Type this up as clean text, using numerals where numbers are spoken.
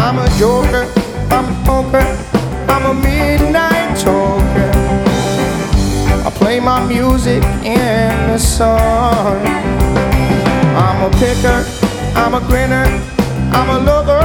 I'm a joker, I'm a poker, I'm a midnight talker. I play my music in the sun. I'm a picker, I'm a grinner, I'm a lover